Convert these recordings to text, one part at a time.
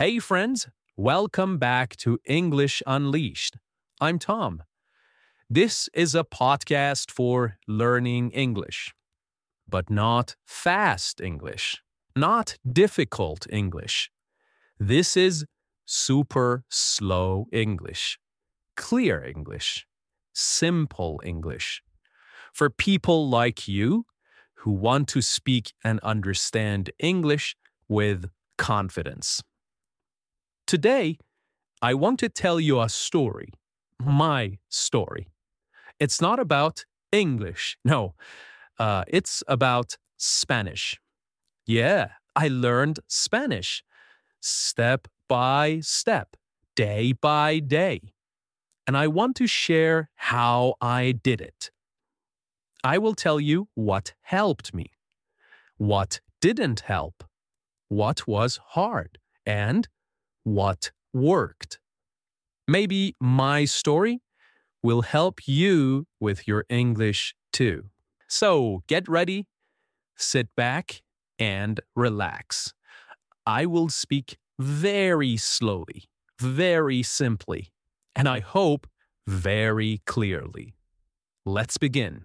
Hey, friends, welcome back to English Unleashed. I'm Tom. This is a podcast for learning English, but not fast English, not difficult English. This is super slow English, clear English, simple English. For people like you who want to speak and understand English with confidence. Today, I want to tell you a story, my story. It's not about English, no, it's about Spanish. Yeah, I learned Spanish step by step, day by day. And I want to share how I did it. I will tell you what helped me, what didn't help, what was hard, and what worked. Maybe my story will help you with your English too. So get ready, sit back, and relax. I will speak very slowly, very simply, and I hope very clearly. Let's begin.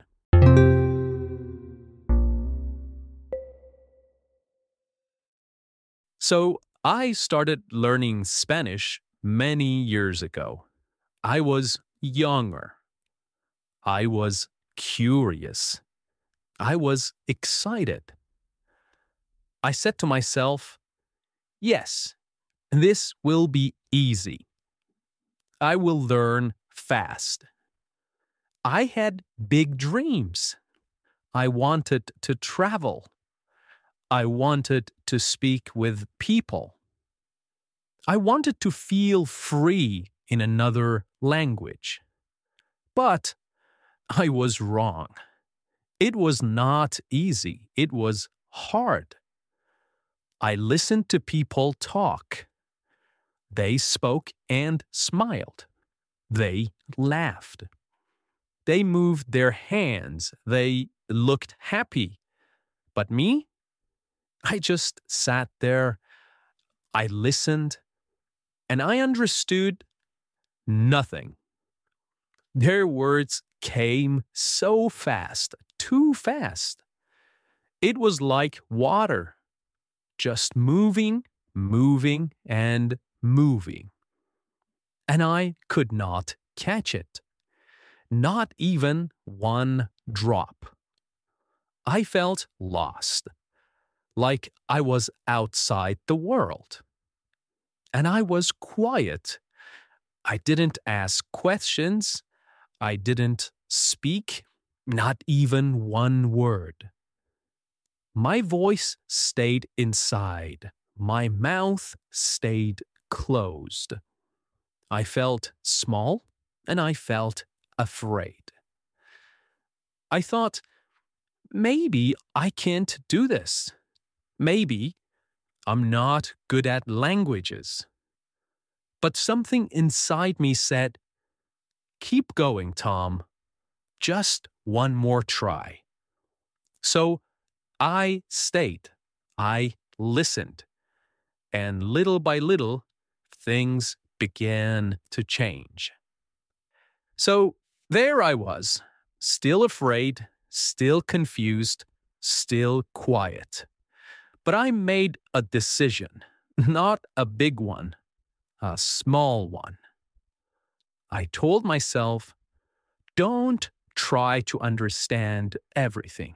So, I started learning Spanish many years ago. I was younger. I was curious. I was excited. I said to myself, yes, this will be easy. I will learn fast. I had big dreams. I wanted to travel. I wanted to speak with people. I wanted to feel free in another language. But I was wrong. It was not easy. It was hard. I listened to people talk. They spoke and smiled. They laughed. They moved their hands. They looked happy. But me? I just sat there. I listened. And I understood nothing. Their words came so fast, too fast. It was like water, just moving, moving, and moving. And I could not catch it. Not even one drop. I felt lost, like I was outside the world. And I was quiet. I didn't ask questions. I didn't speak, not even one word. My voice stayed inside. My mouth stayed closed. I felt small and I felt afraid. I thought, maybe I can't do this. Maybe I'm not good at languages. But something inside me said, keep going, Tom. Just one more try. So I stayed. I listened. And little by little, things began to change. So there I was, still afraid, still confused, still quiet. But I made a decision, not a big one, a small one. I told myself, don't try to understand everything.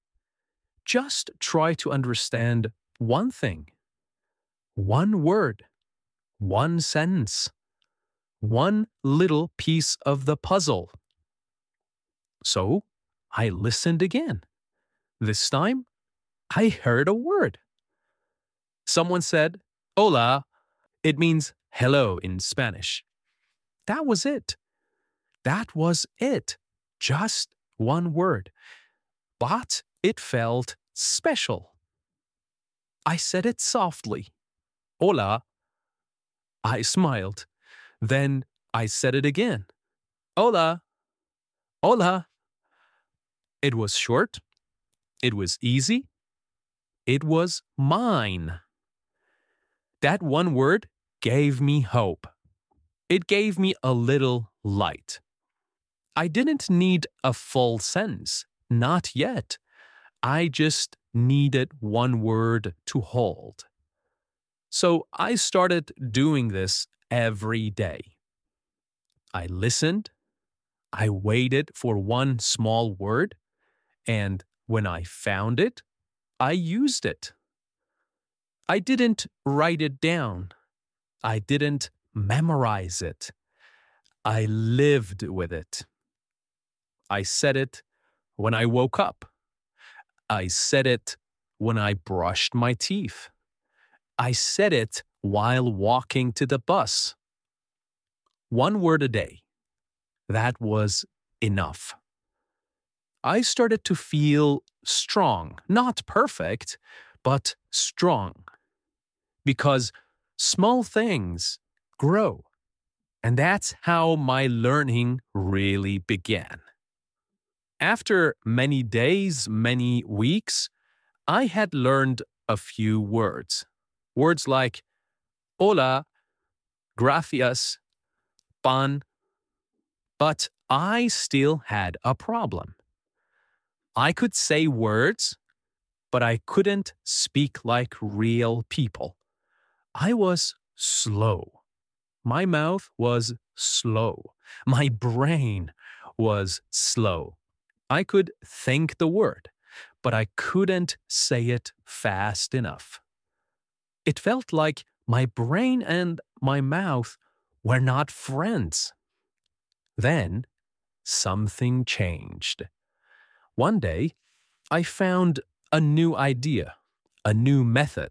Just try to understand one thing, one word, one sentence, one little piece of the puzzle. So I listened again. This time, I heard a word. Someone said, hola. It means hello in Spanish. That was it. That was it. Just one word. But it felt special. I said it softly. Hola. I smiled. Then I said it again. Hola. Hola. It was short. It was easy. It was mine. That one word gave me hope. It gave me a little light. I didn't need a full sentence, not yet. I just needed one word to hold. So I started doing this every day. I listened, I waited for one small word, and when I found it, I used it. I didn't write it down. I didn't memorize it. I lived with it. I said it when I woke up. I said it when I brushed my teeth. I said it while walking to the bus. One word a day. That was enough. I started to feel strong, not perfect, but strong. Because small things grow. And that's how my learning really began. After many days, many weeks, I had learned a few words. Words like hola, gracias, pan. But I still had a problem. I could say words, but I couldn't speak like real people. I was slow. My mouth was slow. My brain was slow. I could think the word, but I couldn't say it fast enough. It felt like my brain and my mouth were not friends. Then something changed. One day, I found a new idea, a new method.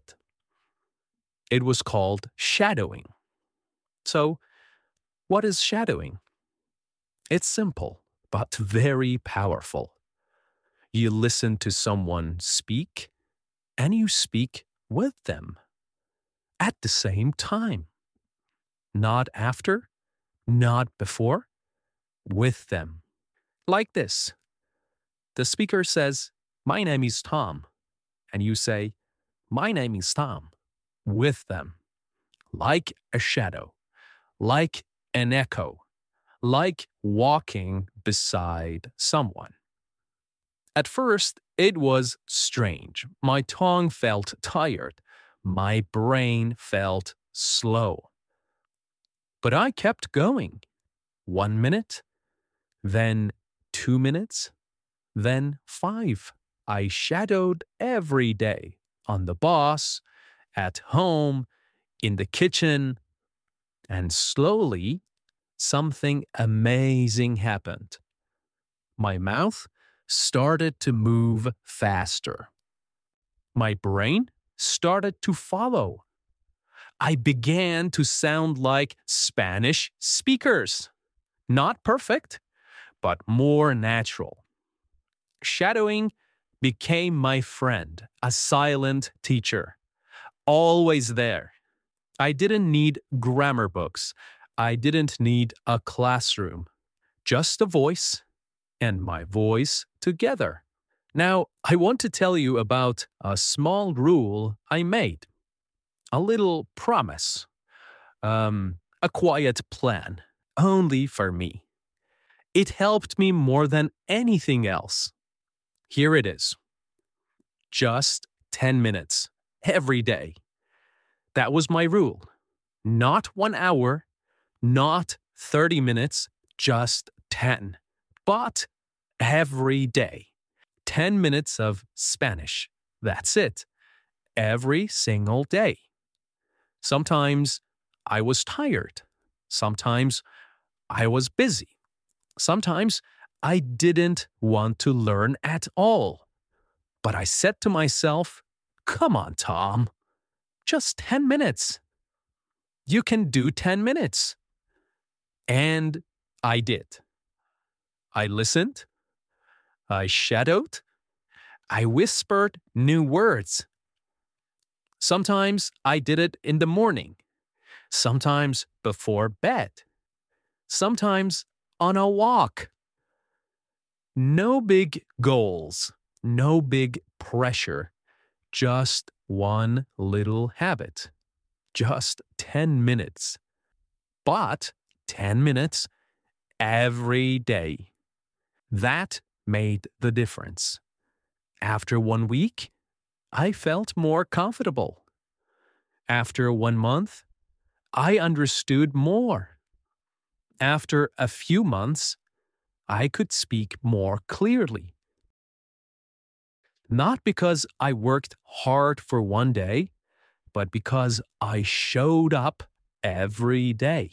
It was called shadowing. So, what is shadowing? It's simple, but very powerful. You listen to someone speak, and you speak with them at the same time. Not after, not before, with them. Like this. The speaker says, "My name is Tom." And you say, "My name is Tom," with them. Like a shadow, like an echo, like walking beside someone. At first, it was strange. My tongue felt tired. My brain felt slow. But I kept going. 1 minute, then 2 minutes, then 5. I shadowed every day on the bus, at home, in the kitchen, and slowly something amazing happened. My mouth started to move faster. My brain started to follow. I began to sound like Spanish speakers. Not perfect, but more natural. Shadowing became my friend, a silent teacher, always there. I didn't need grammar books. I didn't need a classroom. Just a voice and my voice together. Now, I want to tell you about a small rule I made, a little promise, a quiet plan, only for me. It helped me more than anything else. Here it is. Just 10 minutes every day. That was my rule. Not 1 hour, not 30 minutes, just 10. But every day. 10 minutes of Spanish. That's it. Every single day. Sometimes I was tired. Sometimes I was busy. Sometimes I didn't want to learn at all. But I said to myself, "Come on, Tom. Just 10 minutes. You can do 10 minutes." And I did. I listened. I shadowed. I whispered new words. Sometimes I did it in the morning. Sometimes before bed. Sometimes on a walk. No big goals. No big pressure. Just one little habit. just 10 minutes. But 10 minutes every day. That made the difference. After 1 week, I felt more comfortable. After 1 month, I understood more. After a few months, I could speak more clearly. Not because I worked hard for one day, but because I showed up every day.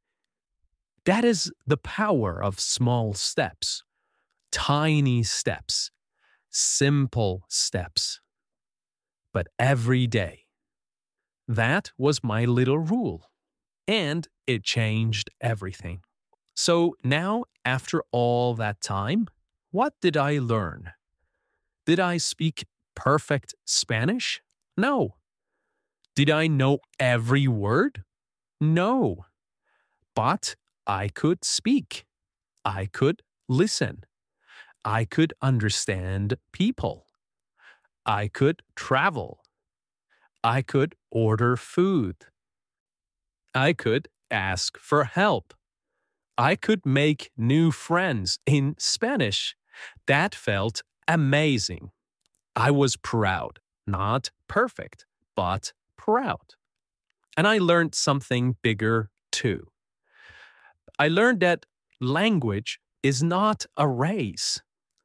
That is the power of small steps, tiny steps, simple steps, but every day. That was my little rule, and it changed everything. So now, after all that time, what did I learn? Did I speak perfect Spanish? No. Did I know every word? No. But I could speak. I could listen. I could understand people. I could travel. I could order food. I could ask for help. I could make new friends in Spanish. That felt amazing. I was proud, not perfect, but proud. And I learned something bigger too. I learned that language is not a race.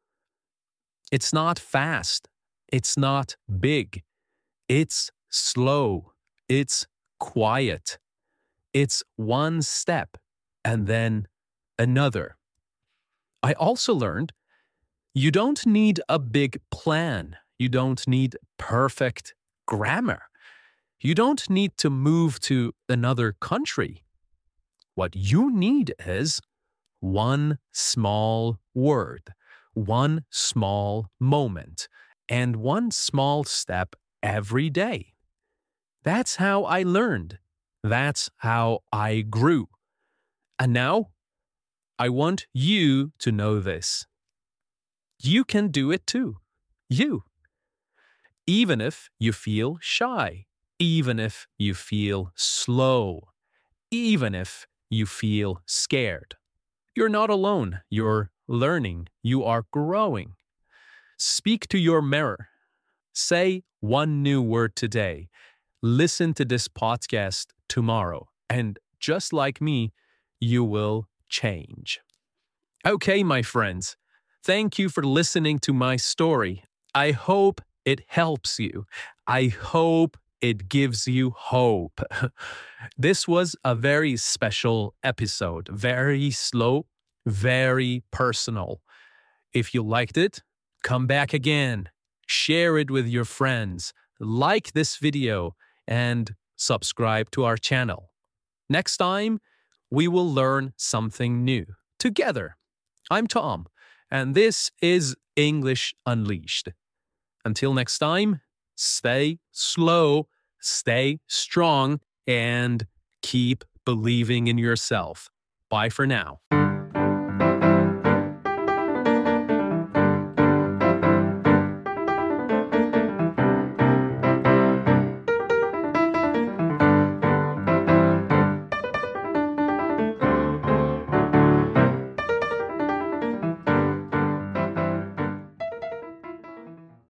It's not fast. It's not big. It's slow. It's quiet. It's one step and then another. I also learned you don't need a big plan. You don't need perfect grammar. You don't need to move to another country. What you need is one small word, one small moment, and one small step every day. That's how I learned. That's how I grew. And now, I want you to know this. You can do it too. You. Even if you feel shy, even if you feel slow, even if you feel scared. You're not alone. You're learning. You are growing. Speak to your mirror. Say one new word today. Listen to this podcast tomorrow. And just like me, you will change. Okay, my friends. Thank you for listening to my story. I hope it helps you. I hope it gives you hope. This was a very special episode, very slow, very personal. If you liked it, come back again, share it with your friends, like this video, and subscribe to our channel. Next time, we will learn something new together. I'm Tom, and this is English Unleashed. Until next time, stay slow, stay strong, and keep believing in yourself. Bye for now.